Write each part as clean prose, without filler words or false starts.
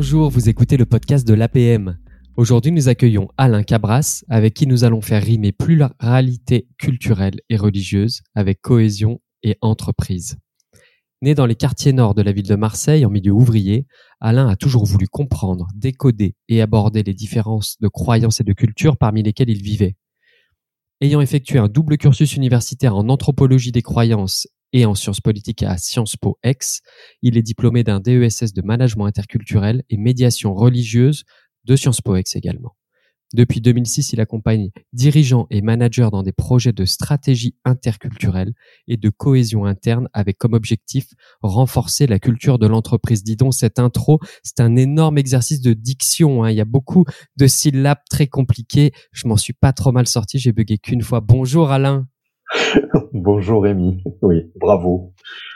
Bonjour, vous écoutez le podcast de l'APM. Aujourd'hui, nous accueillons Alain Cabras, avec qui nous allons faire rimer pluralité culturelle et religieuse avec cohésion et entreprise. Né dans les quartiers nord de la ville de Marseille, en milieu ouvrier, Alain a toujours voulu comprendre, décoder et aborder les différences de croyances et de cultures parmi lesquelles il vivait. Ayant effectué un double cursus universitaire en anthropologie des croyances et en sciences politiques à Sciences Po Aix, il est diplômé d'un DESS de management interculturel et médiation religieuse de Sciences Po Aix également. Depuis 2006, il accompagne dirigeants et managers dans des projets de stratégie interculturelle et de cohésion interne avec comme objectif renforcer la culture de l'entreprise. Dis donc, cette intro, c'est un énorme exercice de diction, hein. Il y a beaucoup de syllabes très compliquées. Je m'en suis pas trop mal sorti, j'ai bugué qu'une fois. Bonjour Alain. Bonjour Rémi. Oui, bravo.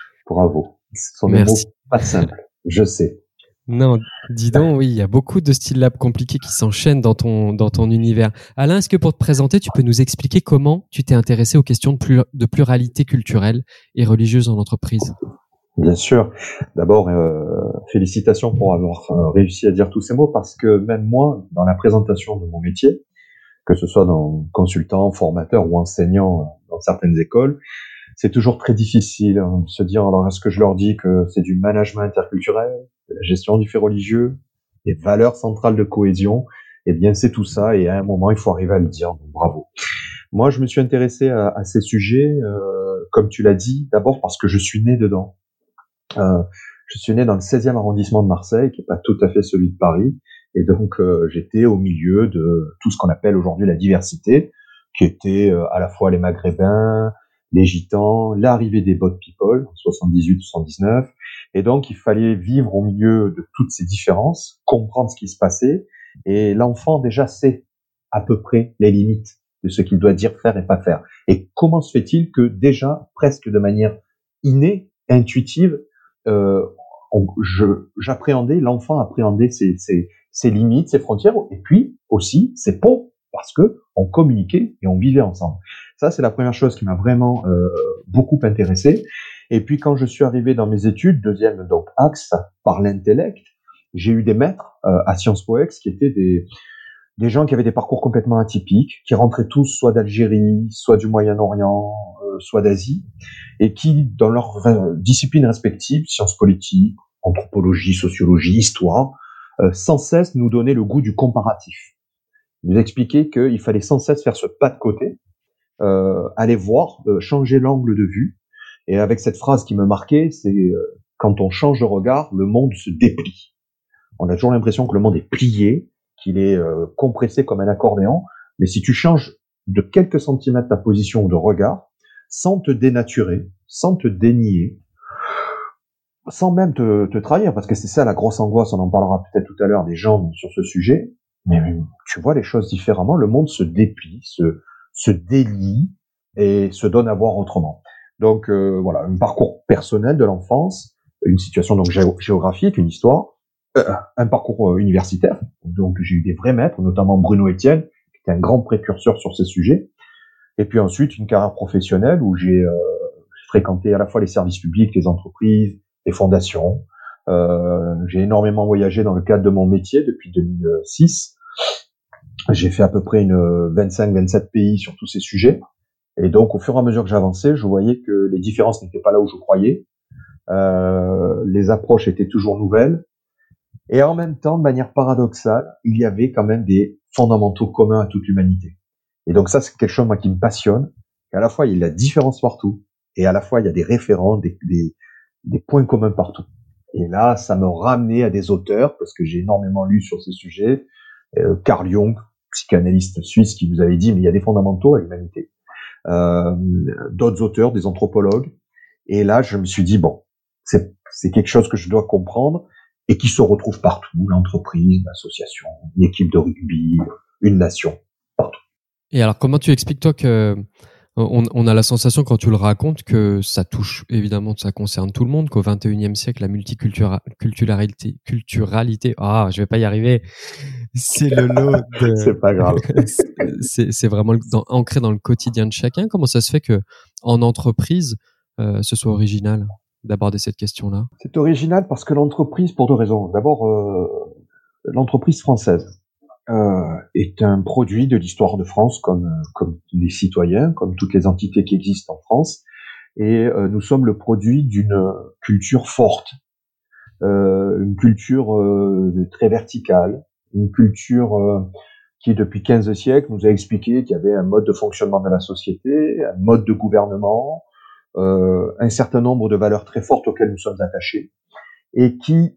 Ce sont des mots pas simples, je sais. Non, dis donc, oui, il y a beaucoup de syllabes compliquées qui s'enchaînent dans ton univers. Alain, est-ce que pour te présenter, tu peux nous expliquer comment tu t'es intéressé aux questions de pluralité culturelle et religieuse en entreprise? Bien sûr. D'abord, félicitations pour avoir réussi à dire tous ces mots, parce que même moi, dans la présentation de mon métier, que ce soit dans consultant, formateur ou enseignant dans certaines écoles, c'est toujours très difficile de se dire, alors est-ce que je leur dis que c'est du management interculturel, de la gestion du fait religieux, des valeurs centrales de cohésion? Eh bien, c'est tout ça, et à un moment, il faut arriver à le dire. Donc, bravo. Moi, je me suis intéressé à ces sujets, comme tu l'as dit, d'abord parce que je suis né dedans. Je suis né dans le 16e arrondissement de Marseille, qui est pas tout à fait celui de Paris, et donc j'étais au milieu de tout ce qu'on appelle aujourd'hui la diversité, qui était à la fois les Maghrébins, les Gitans, l'arrivée des Boat People en 78-79, et donc il fallait vivre au milieu de toutes ces différences, comprendre ce qui se passait, et l'enfant déjà sait à peu près les limites de ce qu'il doit dire, faire et pas faire. Et comment se fait-il que déjà, presque de manière innée, intuitive, l'enfant appréhendait ses limites, ses frontières, et puis aussi ses ponts, parce que on communiquait et on vivait ensemble. Ça, c'est la première chose qui m'a vraiment beaucoup intéressé. Et puis, quand je suis arrivé dans mes études, deuxième donc axe par l'intellect, j'ai eu des maîtres à Sciences Po Aix qui étaient des gens qui avaient des parcours complètement atypiques, qui rentraient tous soit d'Algérie, soit du Moyen-Orient, soit d'Asie, et qui, dans leurs disciplines respectives, sciences politiques, anthropologie, sociologie, histoire, sans cesse nous donnaient le goût du comparatif. Ils nous expliquaient qu'il fallait sans cesse faire ce pas de côté, aller voir, changer l'angle de vue, et avec cette phrase qui me marquait, c'est quand on change de regard, le monde se déplie. On a toujours l'impression que le monde est plié, qu'il est compressé comme un accordéon, mais si tu changes de quelques centimètres ta position de regard, sans te dénaturer, sans te dénier, sans même te trahir, parce que c'est ça la grosse angoisse, on en parlera peut-être tout à l'heure des gens sur ce sujet, mais tu vois les choses différemment, le monde se déplie, se délie et se donne à voir autrement. Donc voilà, un parcours personnel de l'enfance, une situation donc géographique, une histoire, un parcours universitaire, donc j'ai eu des vrais maîtres, notamment Bruno Etienne, qui était un grand précurseur sur ces sujets, et puis ensuite une carrière professionnelle où j'ai fréquenté à la fois les services publics, les entreprises, les fondations. J'ai énormément voyagé dans le cadre de mon métier depuis 2006. J'ai fait à peu près 25-27 pays sur tous ces sujets, et donc au fur et à mesure que j'avançais, je voyais que les différences n'étaient pas là où je croyais, les approches étaient toujours nouvelles, et en même temps, de manière paradoxale, il y avait quand même des fondamentaux communs à toute l'humanité. Et donc ça, c'est quelque chose moi qui me passionne. À la fois, il y a de la différence partout, et à la fois, il y a des référents, des points communs partout. Et là, ça me ramenait à des auteurs, parce que j'ai énormément lu sur ces sujets. Carl Jung, psychanalyste suisse, qui vous avait dit, mais il y a des fondamentaux à l'humanité. D'autres auteurs, des anthropologues. Et là, je me suis dit, bon, c'est quelque chose que je dois comprendre, et qui se retrouve partout, l'entreprise, l'association, une équipe de rugby, une nation, partout. Et alors, comment tu expliques, toi, que on a la sensation, quand tu le racontes, que ça touche, évidemment, ça concerne tout le monde, qu'au XXIe siècle, la multiculturalité, je vais pas y arriver, c'est le lot de... C'est pas grave. c'est vraiment ancré dans le quotidien de chacun. Comment ça se fait que en entreprise, ce soit original d'aborder cette question-là? C'est original parce que l'entreprise, pour deux raisons. D'abord, L'entreprise française est un produit de l'histoire de France comme les citoyens, comme toutes les entités qui existent en France. Et nous sommes le produit d'une culture forte, une culture très verticale, une culture qui, depuis 15 siècles, nous a expliqué qu'il y avait un mode de fonctionnement de la société, un mode de gouvernement, un certain nombre de valeurs très fortes auxquelles nous sommes attachés, et qui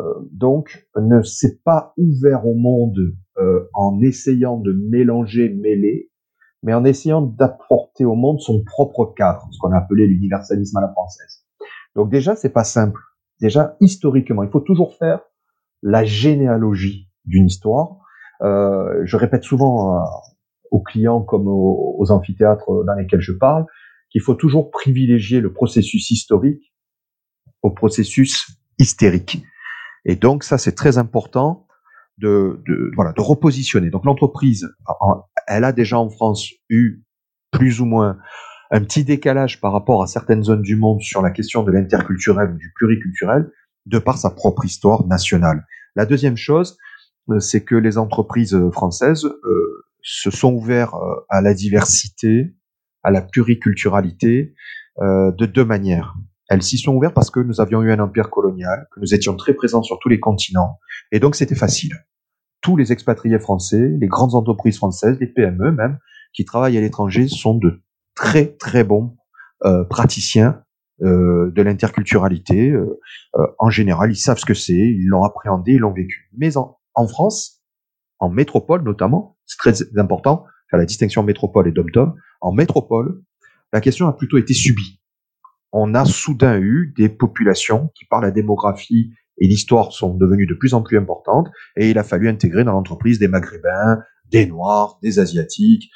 donc ne s'est pas ouvert au monde en essayant de mélanger, mêler, mais en essayant d'apporter au monde son propre cadre, ce qu'on a appelé l'universalisme à la française. Donc déjà, c'est pas simple. Déjà, historiquement, il faut toujours faire la généalogie d'une histoire. Je répète souvent aux clients comme aux amphithéâtres dans lesquels je parle qu'il faut toujours privilégier le processus historique au processus hystérique. Et donc ça, c'est très important de repositionner. Donc l'entreprise, elle a déjà en France eu plus ou moins un petit décalage par rapport à certaines zones du monde sur la question de l'interculturel ou du pluriculturel, de par sa propre histoire nationale. La deuxième chose, c'est que les entreprises françaises se sont ouvertes à la diversité, à la pluriculturalité, de deux manières. Elles s'y sont ouvertes parce que nous avions eu un empire colonial, que nous étions très présents sur tous les continents, et donc c'était facile. Tous les expatriés français, les grandes entreprises françaises, les PME même, qui travaillent à l'étranger, sont de très très bons praticiens de l'interculturalité. En général, ils savent ce que c'est, ils l'ont appréhendé, ils l'ont vécu. Mais en France, en métropole notamment, c'est très important, faire la distinction métropole et dom-tom, en métropole, la question a plutôt été subie. On a soudain eu des populations qui, par la démographie et l'histoire, sont devenues de plus en plus importantes, et il a fallu intégrer dans l'entreprise des Maghrébins, des Noirs, des Asiatiques,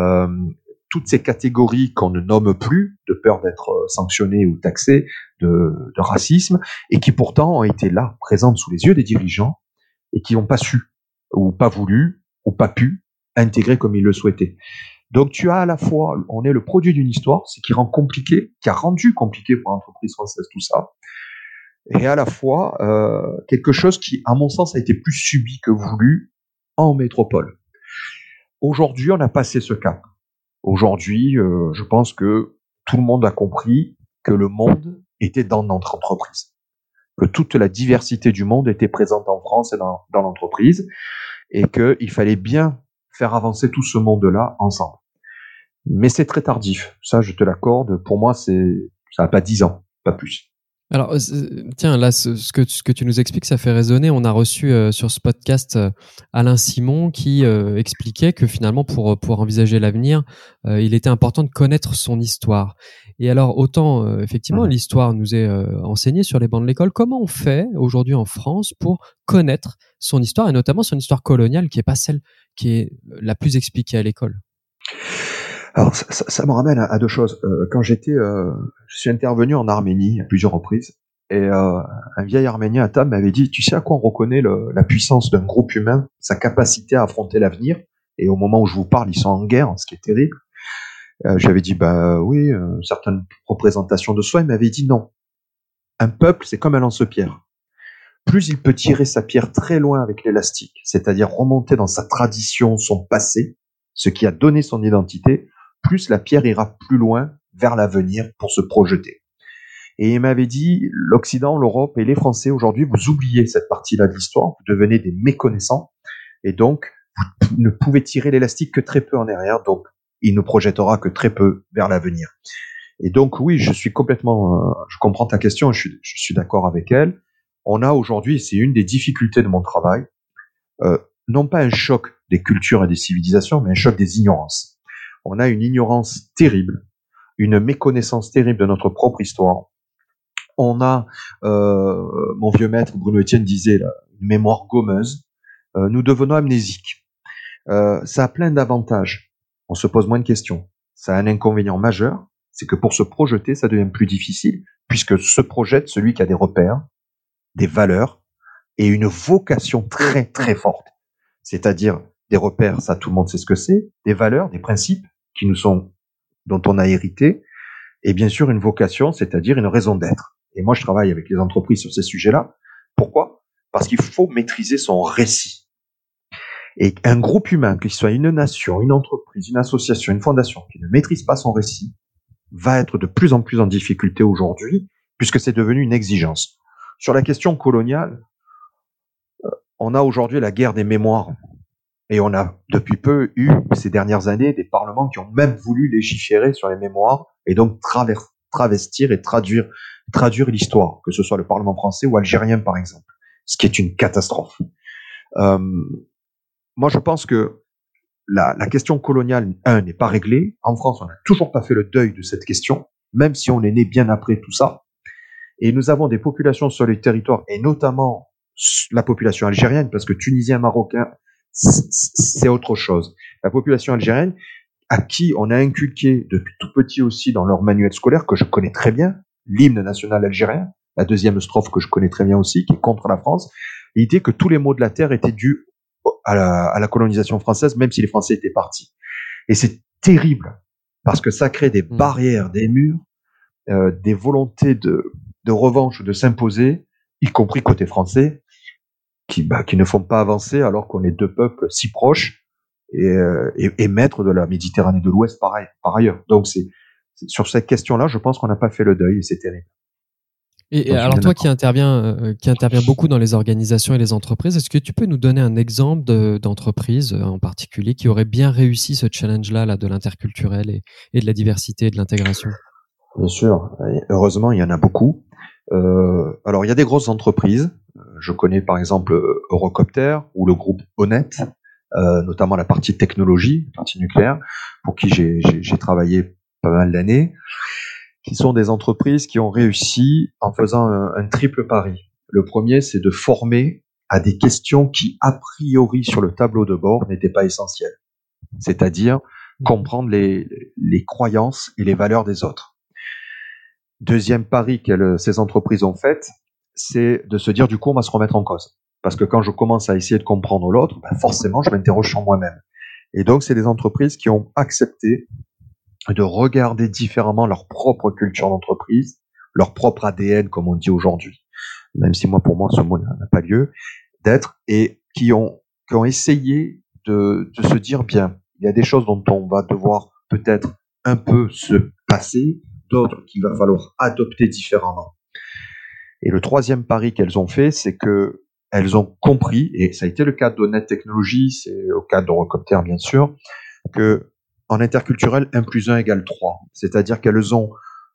toutes ces catégories qu'on ne nomme plus, de peur d'être sanctionnées ou taxées de racisme, et qui pourtant ont été là, présentes sous les yeux des dirigeants, et qui n'ont pas su, ou pas voulu, ou pas pu intégrer comme ils le souhaitaient. Donc tu as à la fois, on est le produit d'une histoire, ce qui rend compliqué, qui a rendu compliqué pour l'entreprise française tout ça, et à la fois quelque chose qui, à mon sens, a été plus subi que voulu en métropole. Aujourd'hui, on a passé ce cap. Aujourd'hui, je pense que tout le monde a compris que le monde était dans notre entreprise, que toute la diversité du monde était présente en France et dans l'entreprise, et qu'il fallait bien faire avancer tout ce monde-là ensemble. Mais c'est très tardif, ça je te l'accorde. Pour moi, ça n'a pas 10 ans, pas plus. Alors, tiens, là, ce que tu nous expliques, ça fait résonner. On a reçu sur ce podcast Alain Simon qui expliquait que finalement, pour envisager l'avenir, il était important de connaître son histoire. Et alors, autant, effectivement, l'histoire nous est enseignée sur les bancs de l'école. Comment on fait aujourd'hui en France pour connaître son histoire, et notamment son histoire coloniale, qui est pas celle qui est la plus expliquée à l'école? Alors, ça me ramène à deux choses. Quand je suis intervenu en Arménie à plusieurs reprises, et un vieil Arménien à table m'avait dit, tu sais à quoi on reconnaît la puissance d'un groupe humain, sa capacité à affronter l'avenir, et au moment où je vous parle, ils sont en guerre, ce qui est terrible. J'avais dit, bah oui, certaines représentations de soi. Il m'avait dit non. Un peuple, c'est comme un lance-pierre. Plus il peut tirer sa pierre très loin avec l'élastique, c'est-à-dire remonter dans sa tradition, son passé, ce qui a donné son identité, plus la pierre ira plus loin vers l'avenir pour se projeter. Et il m'avait dit, l'Occident, l'Europe et les Français, aujourd'hui, vous oubliez cette partie-là de l'histoire, vous devenez des méconnaissants, et donc, vous ne pouvez tirer l'élastique que très peu en arrière, donc il ne projettera que très peu vers l'avenir. Et donc, oui, je comprends ta question, je suis d'accord avec elle. On a aujourd'hui, c'est une des difficultés de mon travail, non pas un choc des cultures et des civilisations, mais un choc des ignorances. On a une ignorance terrible, une méconnaissance terrible de notre propre histoire. On a, mon vieux maître Bruno Etienne disait, là, une mémoire gommeuse. Nous devenons amnésiques. Ça a plein d'avantages. On se pose moins de questions. Ça a un inconvénient majeur, c'est que pour se projeter, ça devient plus difficile, puisque se projette celui qui a des repères, des valeurs et une vocation très très forte. C'est-à-dire des repères, ça tout le monde sait ce que c'est, des valeurs, des principes dont on a hérité, et bien sûr une vocation, c'est-à-dire une raison d'être. Et moi, je travaille avec les entreprises sur ces sujets-là. Pourquoi ? parce qu'il faut maîtriser son récit. Et un groupe humain, qu'il soit une nation, une entreprise, une association, une fondation, qui ne maîtrise pas son récit, va être de plus en plus en difficulté aujourd'hui, puisque c'est devenu une exigence. Sur la question coloniale, on a aujourd'hui la guerre des mémoires. Et on a depuis peu eu, ces dernières années, des parlements qui ont même voulu légiférer sur les mémoires et donc travestir et traduire l'histoire, que ce soit le Parlement français ou algérien, par exemple, ce qui est une catastrophe. Moi, je pense que la question coloniale, n'est pas réglée. En France, on n'a toujours pas fait le deuil de cette question, même si on est né bien après tout ça. Et nous avons des populations sur les territoires, et notamment la population algérienne, parce que Tunisiens, Marocains, c'est autre chose. La population algérienne, à qui on a inculqué depuis tout petit aussi dans leur manuel scolaire, que je connais très bien, l'hymne national algérien, la deuxième strophe que je connais très bien aussi, qui est contre la France, l'idée que tous les maux de la terre étaient dus à la colonisation française, même si les Français étaient partis. Et c'est terrible, parce que ça crée des barrières, des murs, des volontés de revanche, de s'imposer, y compris côté français, qui ne font pas avancer alors qu'on est deux peuples si proches et maîtres de la Méditerranée de l'Ouest par ailleurs. Donc c'est sur cette question-là, je pense qu'on n'a pas fait le deuil et c'est terrible. Et alors toi qui interviens beaucoup dans les organisations et les entreprises, est-ce que tu peux nous donner un exemple d'entreprise en particulier qui aurait bien réussi ce challenge-là de l'interculturel et de la diversité et de l'intégration? Bien sûr, heureusement il y en a beaucoup. Alors il y a des grosses entreprises, je connais par exemple Eurocopter ou le groupe Honnête, notamment la partie technologie, la partie nucléaire, pour qui j'ai travaillé pas mal d'années, qui sont des entreprises qui ont réussi en faisant un triple pari. Le premier, c'est de former à des questions qui, a priori, sur le tableau de bord, n'étaient pas essentielles. C'est-à-dire comprendre les croyances et les valeurs des autres. Deuxième pari que ces entreprises ont fait, c'est de se dire, du coup, on va se remettre en cause. Parce que quand je commence à essayer de comprendre l'autre, forcément, je m'interroge sur moi-même. Et donc, c'est des entreprises qui ont accepté de regarder différemment leur propre culture d'entreprise, leur propre ADN, comme on dit aujourd'hui, même si pour moi, ce mot n'a pas lieu d'être, et qui ont essayé de se dire, bien, il y a des choses dont on va devoir peut-être un peu se passer, d'autres qu'il va falloir adopter différemment. Et le troisième pari qu'elles ont fait, c'est que elles ont compris, et ça a été le cas d'Honnête Technologies, c'est au cas d'Eurocopter bien sûr, que en interculturel, 1 plus 1 égale 3. C'est-à-dire qu'elles ont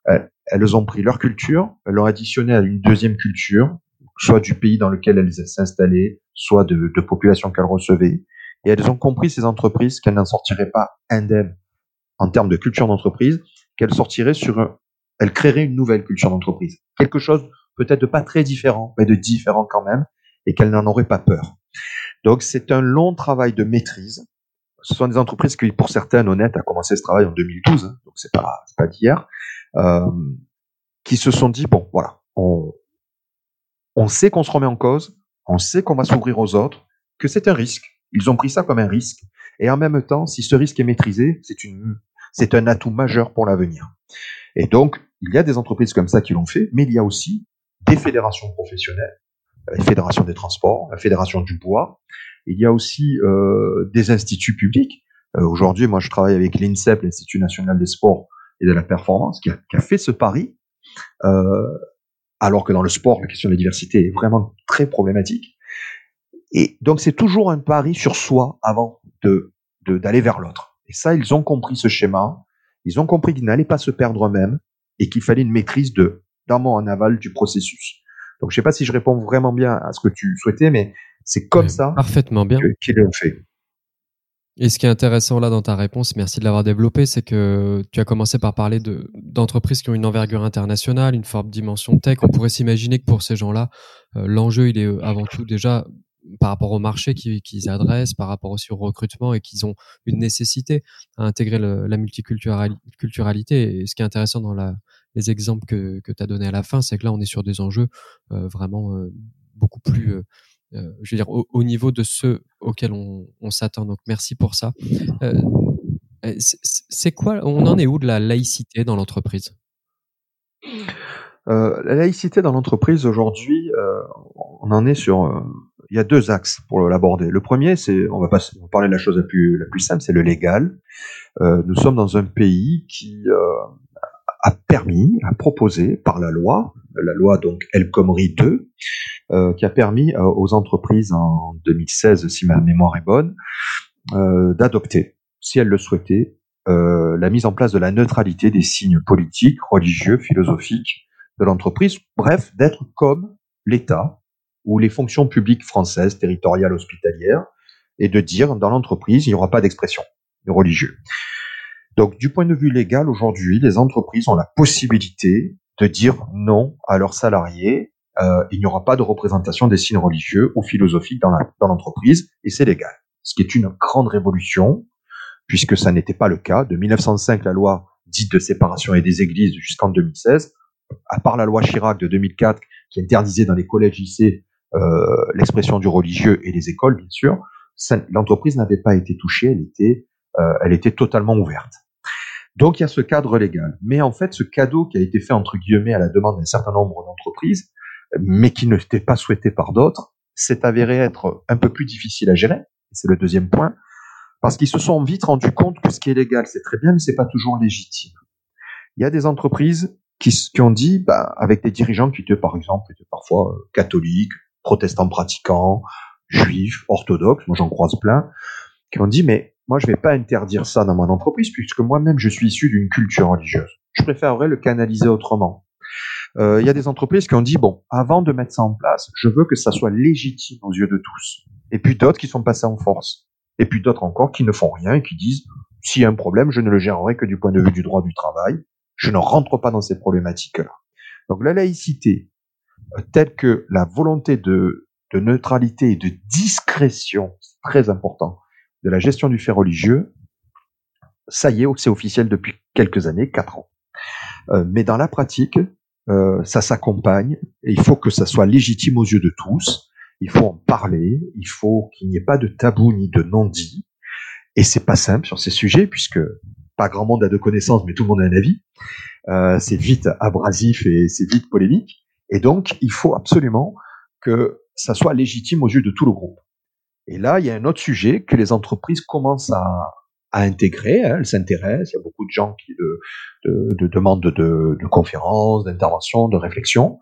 pris leur culture, elles l'ont additionné à une deuxième culture, soit du pays dans lequel elles s'installaient, soit de population qu'elles recevaient. Et elles ont compris, ces entreprises, qu'elles n'en sortiraient pas indemnes en termes de culture d'entreprise, qu'elles sortiraient elles créeraient une nouvelle culture d'entreprise. Quelque chose peut-être de pas très différent, mais de différent quand même, et qu'elles n'en auraient pas peur. Donc c'est un long travail de maîtrise. Ce sont des entreprises qui, pour certaines, Honnête a commencé ce travail en 2012, donc c'est pas d'hier, qui se sont dit, bon, voilà, on sait qu'on se remet en cause, on sait qu'on va s'ouvrir aux autres, que c'est un risque. Ils ont pris ça comme un risque. Et en même temps, si ce risque est maîtrisé, c'est un atout majeur pour l'avenir. Et donc, il y a des entreprises comme ça qui l'ont fait, mais il y a aussi des fédérations professionnelles, la Fédération des transports, la Fédération du bois. Il y a aussi des instituts publics. Aujourd'hui, moi, je travaille avec l'INSEP, l'Institut national des sports et de la performance, qui a fait ce pari, alors que dans le sport, la question de la diversité est vraiment très problématique. Et donc, c'est toujours un pari sur soi avant d'aller vers l'autre. Et ça, ils ont compris ce schéma. Ils ont compris qu'ils n'allaient pas se perdre eux-mêmes et qu'il fallait une maîtrise d'amont en aval du processus. Donc, je ne sais pas si je réponds vraiment bien à ce que tu souhaitais, mais c'est comme ça parfaitement bien qu'ils l'ont fait. Et ce qui est intéressant là dans ta réponse, merci de l'avoir développé, c'est que tu as commencé par parler d'entreprises qui ont une envergure internationale, une forte dimension tech. On pourrait s'imaginer que pour ces gens-là, l'enjeu, il est avant tout déjà par rapport au marché qu'ils adressent, par rapport aussi au recrutement, et qu'ils ont une nécessité à intégrer la multiculturalité. Et ce qui est intéressant dans les exemples que tu as donnés à la fin, c'est que là, on est sur des enjeux vraiment beaucoup plus... je veux dire, au niveau de ceux auxquels on s'attend. Donc, merci pour ça. C'est quoi, on en est où de la laïcité dans l'entreprise ? La laïcité dans l'entreprise aujourd'hui, on en est sur. Il y a deux axes pour l'aborder. Le premier, c'est, on va parler de la chose la plus simple, c'est le légal. Nous sommes dans un pays qui a proposé par la loi donc El Khomri 2, qui a permis aux entreprises en 2016, si ma mémoire est bonne, d'adopter, si elles le souhaitaient, la mise en place de la neutralité des signes politiques, religieux, philosophiques de l'entreprise, bref, d'être comme l'État ou les fonctions publiques françaises, territoriales, hospitalières, et de dire dans l'entreprise, il n'y aura pas d'expression religieux. Donc, du point de vue légal, aujourd'hui, les entreprises ont la possibilité de dire non à leurs salariés. Il n'y aura pas de représentation des signes religieux ou philosophiques dans l'entreprise, et c'est légal. Ce qui est une grande révolution, puisque ça n'était pas le cas. De 1905, la loi dite de séparation et des églises jusqu'en 2016, à part la loi Chirac de 2004, qui interdisait dans les collèges, lycées, l'expression du religieux et les écoles, bien sûr, l'entreprise n'avait pas été touchée, elle était totalement ouverte. Donc il y a ce cadre légal. Mais en fait, ce cadeau qui a été fait, entre guillemets, à la demande d'un certain nombre d'entreprises, mais qui ne n'était pas souhaité par d'autres, s'est avéré être un peu plus difficile à gérer. C'est le deuxième point. Parce qu'ils se sont vite rendus compte que ce qui est légal, c'est très bien, mais c'est pas toujours légitime. Il y a des entreprises qui ont dit, avec des dirigeants qui étaient, par exemple, parfois catholiques, protestants pratiquants, juifs, orthodoxes, moi j'en croise plein, qui ont dit, mais moi je vais pas interdire ça dans mon entreprise, puisque moi-même je suis issu d'une culture religieuse. Je préférerais le canaliser autrement. Il y a des entreprises qui ont dit, bon, avant de mettre ça en place, je veux que ça soit légitime aux yeux de tous. Et puis d'autres qui sont passés en force. Et puis d'autres encore qui ne font rien et qui disent, s'il y a un problème, je ne le gérerai que du point de vue du droit du travail. Je ne rentre pas dans ces problématiques-là. Donc la laïcité, telle que la volonté de neutralité et de discrétion, c'est très important, de la gestion du fait religieux, ça y est, c'est officiel depuis quelques années, 4 ans. Mais dans la pratique, ça s'accompagne et il faut que ça soit légitime aux yeux de tous. Il faut en parler, il faut qu'il n'y ait pas de tabou ni de non-dit. Et c'est pas simple sur ces sujets puisque pas grand monde a de connaissances, mais tout le monde a un avis. C'est vite abrasif et c'est vite polémique. Et donc, il faut absolument que ça soit légitime aux yeux de tout le groupe. Et là, il y a un autre sujet que les entreprises commencent à intégrer. Elles s'intéressent. Il y a beaucoup de gens qui demandent de conférences, d'interventions, de réflexions.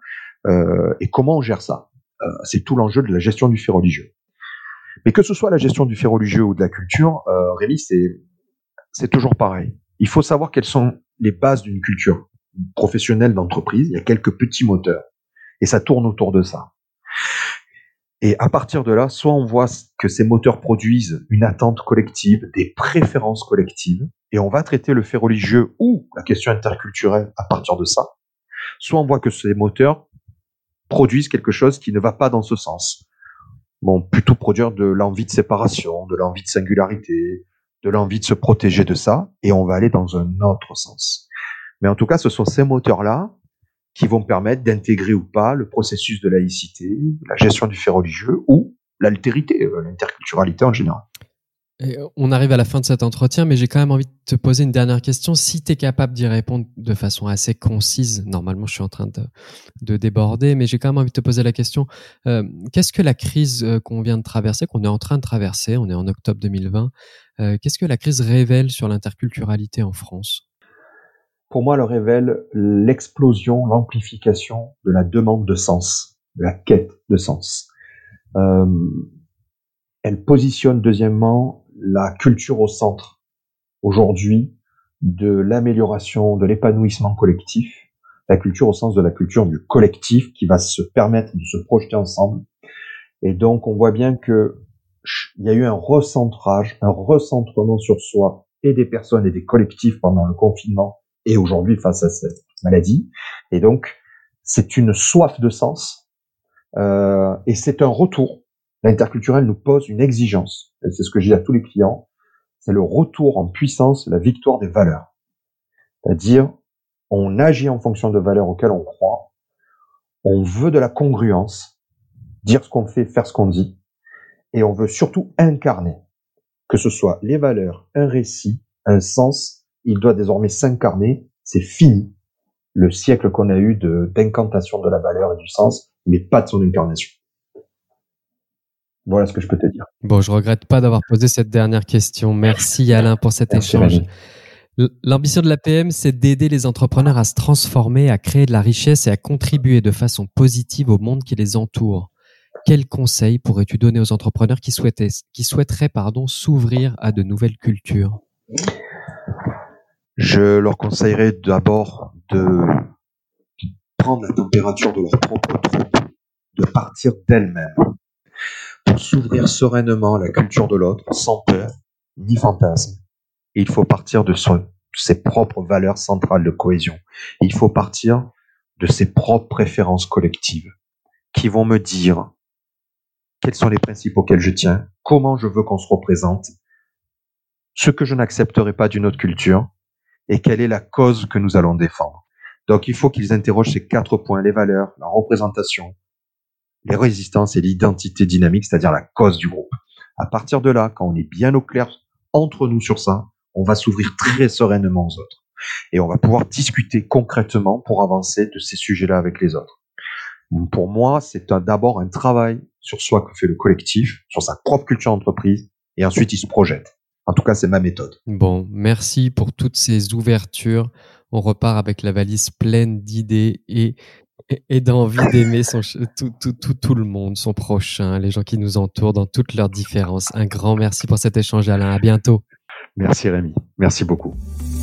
Et comment on gère ça ? C'est tout l'enjeu de la gestion du fait religieux. Mais que ce soit la gestion du fait religieux ou de la culture, Rémi, c'est toujours pareil. Il faut savoir quelles sont les bases d'une culture professionnelle d'entreprise. Il y a quelques petits moteurs. Et ça tourne autour de ça. Et à partir de là, soit on voit que ces moteurs produisent une attente collective, des préférences collectives, et on va traiter le fait religieux ou la question interculturelle à partir de ça, soit on voit que ces moteurs produisent quelque chose qui ne va pas dans ce sens. Bon, plutôt produire de l'envie de séparation, de l'envie de singularité, de l'envie de se protéger de ça, et on va aller dans un autre sens. Mais en tout cas, ce sont ces moteurs-là qui vont permettre d'intégrer ou pas le processus de laïcité, la gestion du fait religieux ou l'altérité, l'interculturalité en général. Et on arrive à la fin de cet entretien, mais j'ai quand même envie de te poser une dernière question. Si tu es capable d'y répondre de façon assez concise, normalement je suis en train de déborder, mais j'ai quand même envie de te poser la question. Qu'est-ce que la crise qu'on vient de traverser, qu'on est en train de traverser, on est en octobre 2020, qu'est-ce que la crise révèle sur l'interculturalité en France ? Pour moi, elle révèle l'explosion, l'amplification de la demande de sens, de la quête de sens. Elle positionne deuxièmement la culture au centre, aujourd'hui, de l'amélioration, de l'épanouissement collectif, la culture au sens de la culture du collectif qui va se permettre de se projeter ensemble. Et donc, on voit bien que il y a eu un recentrage, un recentrement sur soi et des personnes et des collectifs pendant le confinement et aujourd'hui face à cette maladie. Et donc, c'est une soif de sens et c'est un retour. L'interculturel nous pose une exigence. Et c'est ce que je dis à tous les clients. C'est le retour en puissance, la victoire des valeurs. C'est-à-dire, on agit en fonction de valeurs auxquelles on croit. On veut de la congruence, dire ce qu'on fait, faire ce qu'on dit. Et on veut surtout incarner. Que ce soit les valeurs, un récit, un sens, il doit désormais s'incarner. C'est fini le siècle qu'on a eu d'incantation de la valeur et du sens, mais pas de son incarnation. Voilà ce que je peux te dire. Bon, je regrette pas d'avoir posé cette dernière question. Merci Alain pour cet échange. Rémi. L'ambition de l'APM, c'est d'aider les entrepreneurs à se transformer, à créer de la richesse et à contribuer de façon positive au monde qui les entoure. Quels conseils pourrais-tu donner aux entrepreneurs qui souhaiteraient s'ouvrir à de nouvelles cultures? Je leur conseillerais d'abord de prendre la température de leur propre troupe, de partir d'elles-mêmes, pour s'ouvrir sereinement à la culture de l'autre, sans peur ni fantasme. Et il faut partir de ses propres valeurs centrales de cohésion. Et il faut partir de ses propres préférences collectives, qui vont me dire quels sont les principes auxquels je tiens, comment je veux qu'on se représente, ce que je n'accepterai pas d'une autre culture, et quelle est la cause que nous allons défendre. Donc il faut qu'ils interrogent ces 4 points, les valeurs, la représentation, les résistances et l'identité dynamique, c'est-à-dire la cause du groupe. À partir de là, quand on est bien au clair entre nous sur ça, on va s'ouvrir très sereinement aux autres. Et on va pouvoir discuter concrètement pour avancer de ces sujets-là avec les autres. Pour moi, c'est d'abord un travail sur soi que fait le collectif, sur sa propre culture d'entreprise, et ensuite il se projette. En tout cas, c'est ma méthode. Bon, merci pour toutes ces ouvertures. On repart avec la valise pleine d'idées et d'envie d'aimer tout le monde, son prochain, les gens qui nous entourent dans toutes leurs différences. Un grand merci pour cet échange, Alain. À bientôt. Merci Rémi. Merci beaucoup.